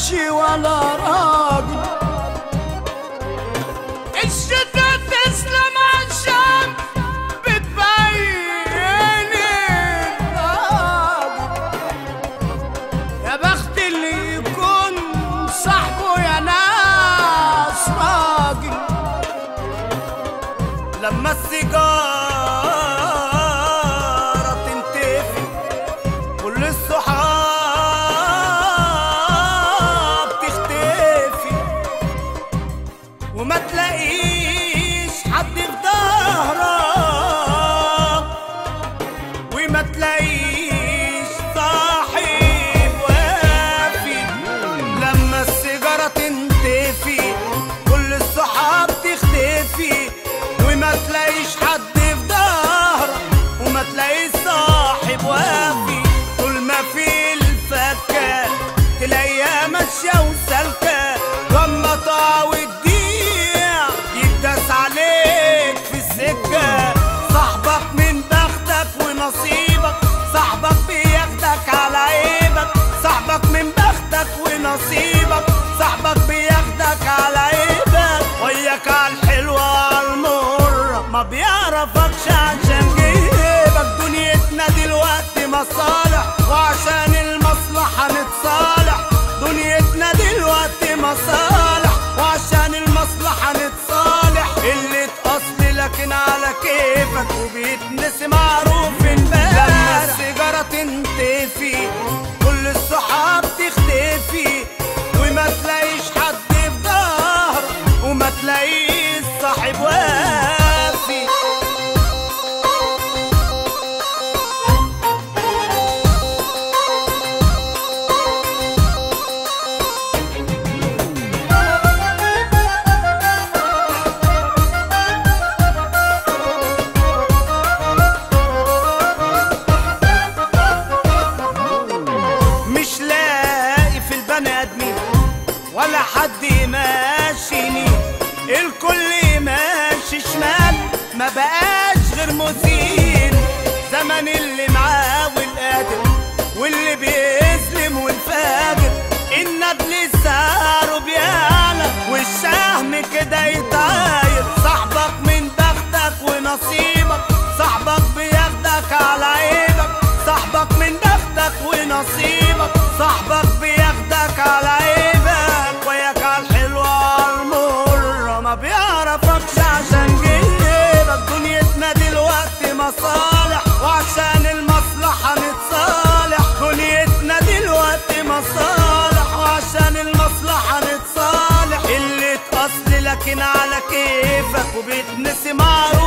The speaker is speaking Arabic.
ماشي ولا راجل. الشتا تسلم عشان بتبين الراجل. يا بخت اللي يكون صاحبه يا ناس راجل. لما السيجارة تنتفي كل الصحاب تختفي، وما تلاقيش حد في ظهرك، وما تلاقيش صاحب وافي. لما السيجارة تنتفي كل الصحاب تختفي، وما تلاقيش حد في ظهرك، وما تلاقيش صاحب وافي. طول ما في الفكة تلاقيها ماشية وسالكة، واما تعود يداس عليك في السكة. صاحبك من بختك ونصيبك، صاحبك بياخدك على عيبك. صاحبك من بختك ونصيبك، صاحبك بياخدك على عيبك. وياك عالحلوة عالمرة ما بيعرفكش عشان جيبك. دنيتنا دلوقتي مصالح، وعشان المصلحة نتصالح. دنيتنا دلوقتي مصالح، وعشان المصلحة نتصالح. اللي تقصد لكن على كيفك، وبيتنسي معروف امبارح. لما السيجارة تنتفي كل الصحاب تختفي، وما تلاقيش حد في ظهرك، وما تلاقيش صاحب وافي. مش لاقي في البني ادمين ولا حد يمشيني، الكل ماشي شمال ما بقاش غير مسين. زمن اللي معاه والقادر، واللي بيسلم والفاجر. الندل سعره بيعلى والشهم كده يتعاير. صاحبك من بختك ونصيبك، صاحبك بياخدك على عيبك. صاحبك من بختك ونصيبك، صاحبك بياخدك على عيبك. وياك عالحلوة عالمرة ما بيعرفكش عشان جيبك. دنيتنا دلوقتي مصالح، وعشان المصلحة نتصالح. دنيتنا دلوقتي مصالح، وعشان المصلحة نتصالح. اللي تقصد لكن على كيفك، وبيتنسي معروف